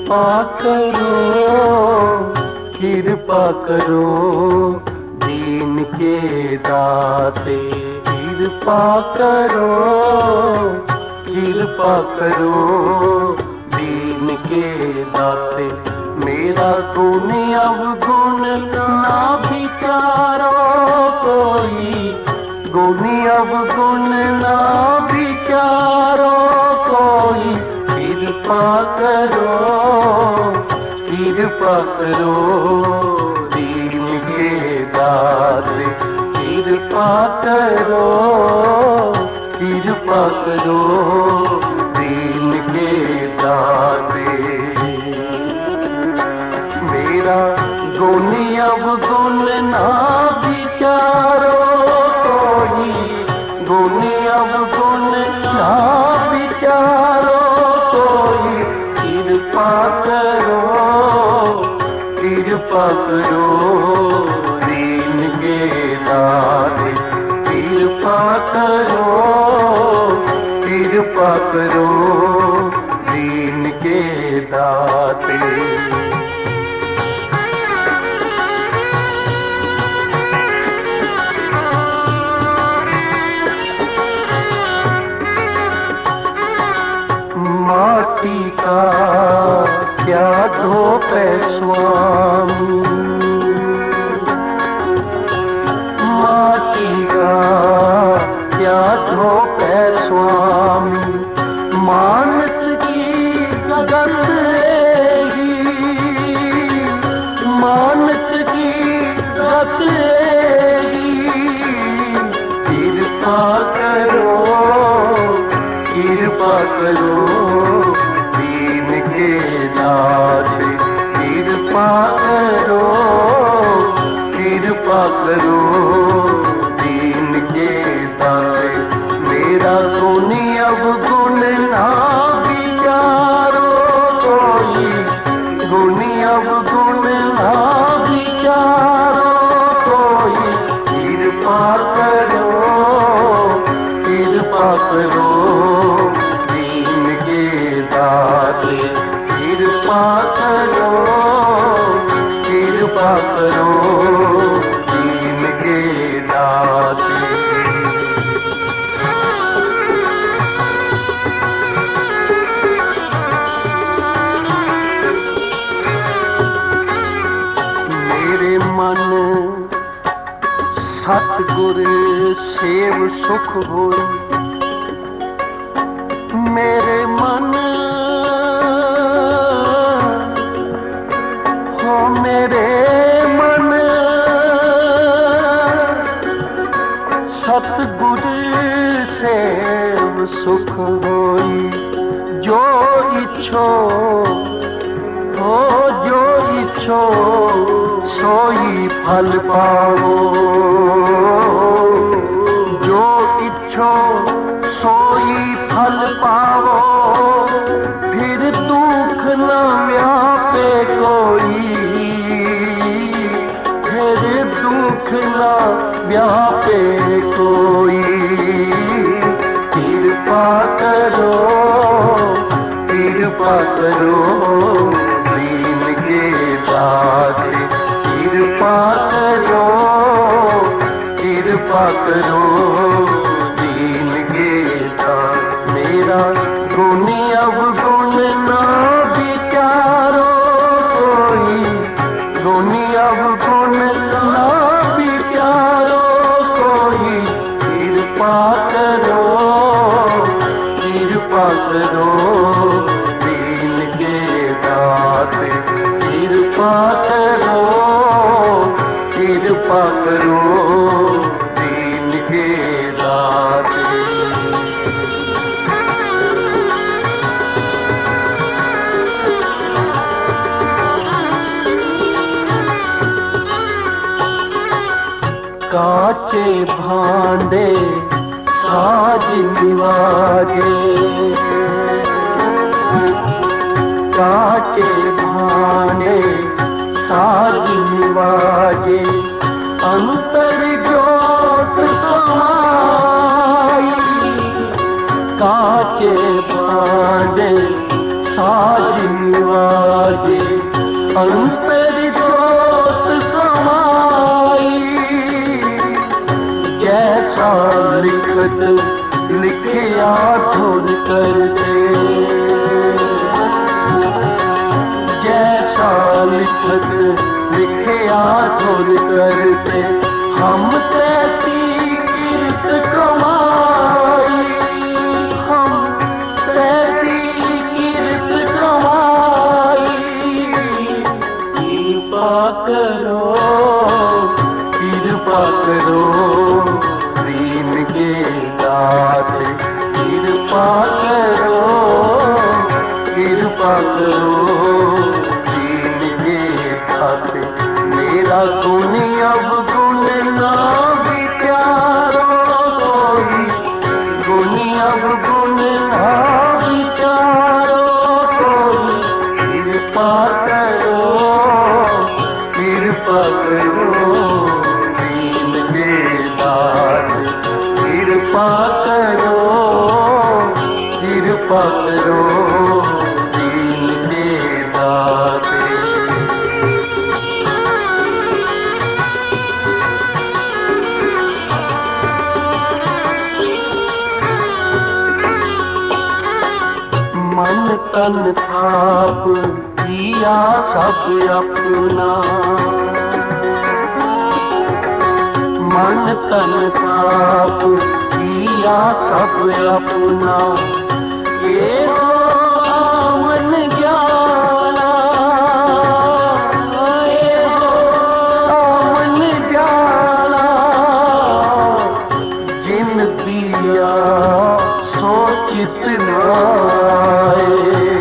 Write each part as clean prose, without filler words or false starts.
कृपा करो दीन के दाते। कृपा करो दीन के दाते। मेरा गुण अवगुण ना विचारो कोई, गुण अवगुण ना विचारो कोई। कृपा करो दीन के दाते। कृपा करो दीन के दाते। मेरा गुण अवगुण ना विचारो कोई, गुण अवगुण ना विचारो कोई। कृपा करो दीन के दाते। कृपा करो दीन के दाते। माटी का क्या धोपे स्वामी, माटी का क्या धोपे स्वामी। मानस की गंध ही, मानस की गंध ही। कृपा करो दीन के दाते। कृपा करो दीन के दाते। मेरा गुण अवगुण ना विचारो कोई, गुण अवगुण ना विचारो कोई। कृपा करो दीन के दाते। कृपा करो दीन के दाते। मेरे मन सतगुर सेव सुख होई। मेरे मन हो, मेरे मन सतगुर सेव सुख होई। जो इच्छो हो, जो इच्छो सोई फल पाओ। जो इच्छो सोई फल पाओ। फिर दुख न व्यापे कोई, फिर दुख न व्यापे कोई। कृपा करो दीन के दाते। कृपा करो दीन के दाते। मेरा गुण अवगुण ना विचारो कोई, गुण अवगुण ना विचारो कोई। कृपा करो दीन के दाते। कृपा करो दीन के दाते। काचे भांडे साज निवाजे, काचे भांडे साज निवाजे। अंतर ज्योत समाई। काचे भांडे साज निवाजे। अंतर जोत समाई, जैसा लिखत लिखिया धुन करते, जैसा लिखत लिखिया धुन करते, हम तैसी कीर्त कमाई, हम तैसी कीर्त कमाई। कृपा करो, कृपा करो दीन के दाते, कृपा करो, कृपा करो दीन के दाते। मेरा गुण अब गुण ना विचारो कोई, गुण अब गुण ना विचारो कोई। कृपा करो, कृपा करो दीन के दाते, कृपा करो, कृपा करो दीन के दाते। मन तन थाप किया सब अपना, मन तन थाप किया सब अपना। ये आवन जाना, ये आवन जाना, जिन पिया सो चितना आए,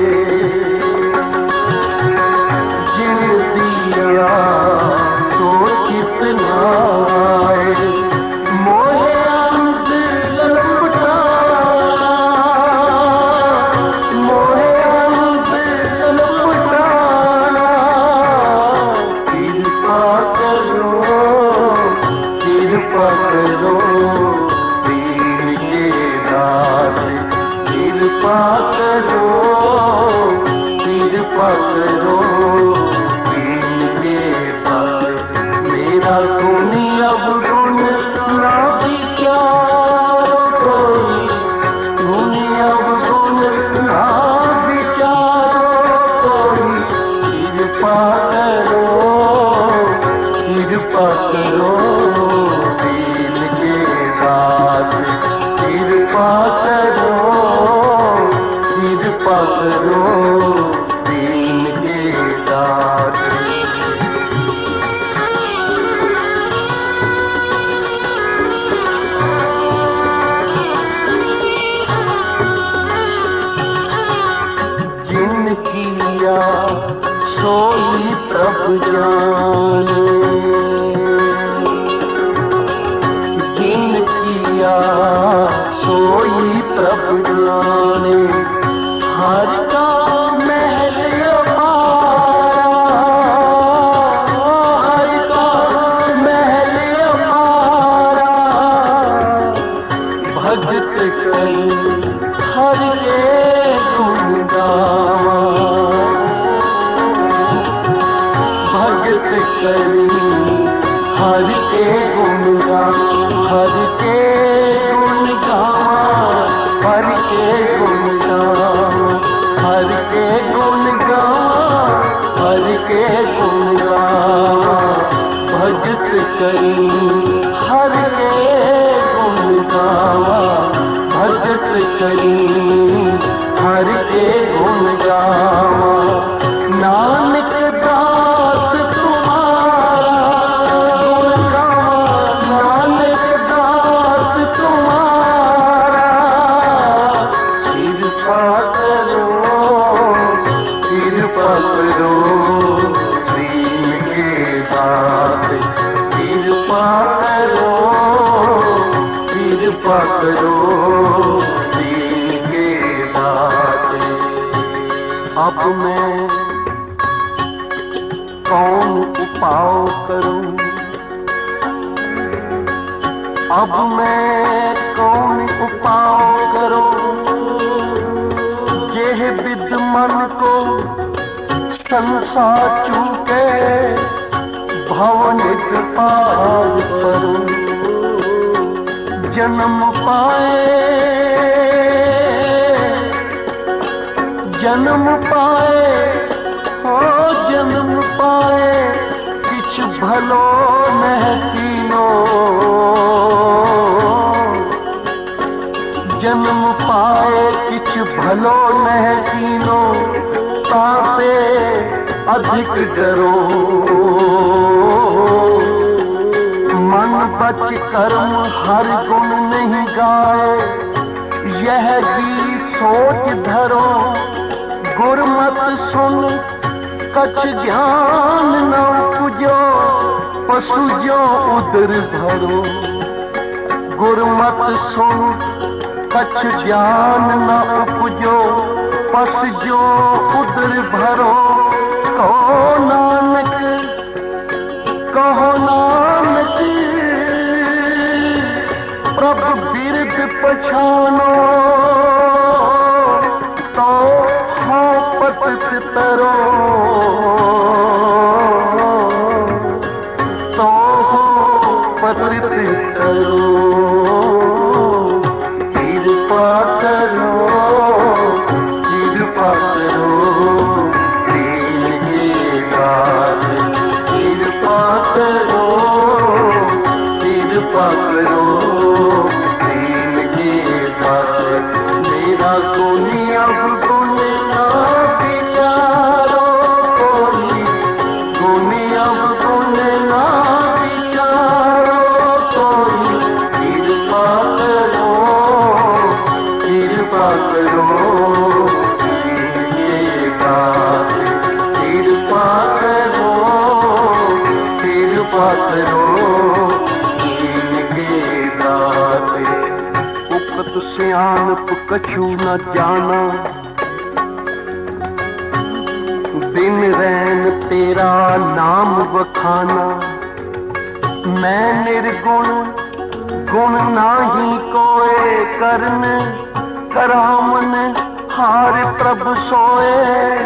जिन दिया तो कितना आए। मोहे अंत लपटाना, मोहे अंत लपटाना। कृपा करो, कृपा करो दीन के दाते, कृपा करो, कृपा करो दीन के दाते। मेरा गुण अब गुण ना विचारो कोई, गुण अब गुण ना विचारो कोई। कृपा करो, कृपा करो दीन के दाते, कृपा करो, कृपा करो दीन के दाते। जिन किया सोई प्रभु जाने, जिन किया सोई प्रभु जाने। हर का महल अपारा, हर का महल अपारा। भगत कई हर के गुण गावा, भगत कई हर के गुण गावा, हर के गुण गावा, हर के गुण गावा, हर के गुण गावा, हर के गुण गावा। भगत करी हर के गुण गावा, भगत करी हर के गुण गावा। नानक दास तुम्हारा गुण गावा, नानक दास तुम्हारा। कृपा करो, कृपा करो दीन के दाते, कृपा करो, कृपा करो दीन के दाते। अब मैं कौन उपाय करूं, अब मैं कौन उपाय करूं। जेह विद मन को संसार साचू के भवनित पार करूं। जन्म पाए हो जन्म पाए किछ भलो नह कीनो। जन्म पाए किछ भलो नह कीनो तापे अधिक डरो। मन बच कर्म हर गुण नहीं गाए यह भी सोच धरो। गुरमत सुन कछ ज्ञान न उपजो पशु जो उदर भरो। गुरमत सुन कछ ज्ञान न उपजो पस जो उदर भरो। कहो नानक प्रभु बिरद पछानो तो हो पतित तरो। तो हो पतित तरो। कृपा करो कृपा करो दीन के दास। कृपा करो कृपा करो दीन के दास। मेरा गुनी अब गुण ना विचारो कोई। गुनी अब गुण ना विचारो कोई। कृपा करो कृपा करो दीन के दास। कृपा करो कृपा करो दीन के दास। उकत सियानप कछु न जाना दिन रैन तेरा नाम बखाना। मैं निर्गुण गुण नाही कोय करन करामन हार प्रभ सोए।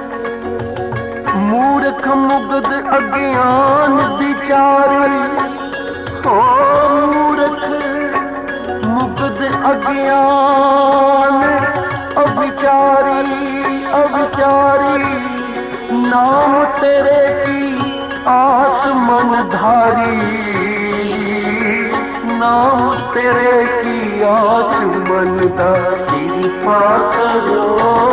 मूर्ख मुग्ध अज्ञान विचारी हो। मूर्ख मुग्ध अज्ञान अविचारी नाम तेरे की आस मन धारी। नाम तेरे की आस मन धारी। कृपा करो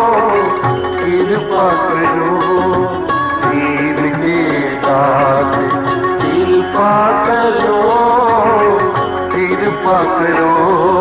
कृपा करो दीन के दास। कृपा करो कृपा करो